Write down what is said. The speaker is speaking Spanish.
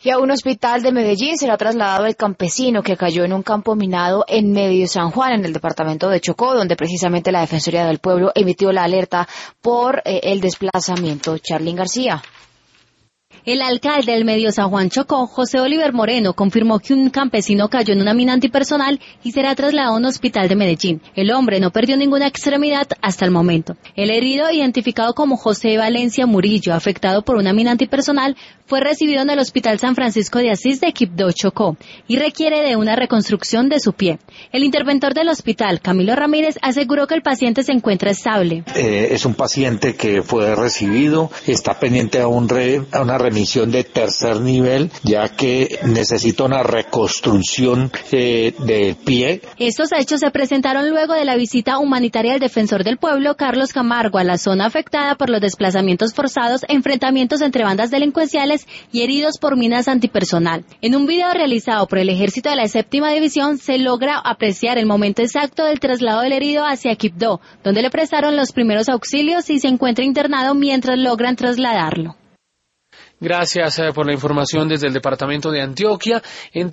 Y a un hospital de Medellín será trasladado el campesino que cayó en un campo minado en Medio San Juan, en el departamento de Chocó, donde precisamente la Defensoría del Pueblo emitió la alerta por el desplazamiento. Charlyn García. El alcalde del Medio San Juan Chocó, José Oliver Moreno, confirmó que un campesino cayó en una mina antipersonal y será trasladado a un hospital de Medellín. El hombre no perdió ninguna extremidad hasta el momento. El herido, identificado como José Valencia Murillo, afectado por una mina antipersonal, fue recibido en el Hospital San Francisco de Asís de Quibdó, Chocó, y requiere de una reconstrucción de su pie. El interventor del hospital, Camilo Ramírez, aseguró que el paciente se encuentra estable. Es un paciente que fue recibido, está pendiente a una remisión de tercer nivel, ya que necesita una reconstrucción del pie. Estos hechos se presentaron luego de la visita humanitaria del defensor del pueblo, Carlos Camargo, a la zona afectada por los desplazamientos forzados, enfrentamientos entre bandas delincuenciales y heridos por minas antipersonal. En un video realizado por el ejército de la 7ª División se logra apreciar el momento exacto del traslado del herido hacia Quibdó, donde le prestaron los primeros auxilios y se encuentra internado mientras logran trasladarlo. Gracias por la información desde el departamento de Antioquia.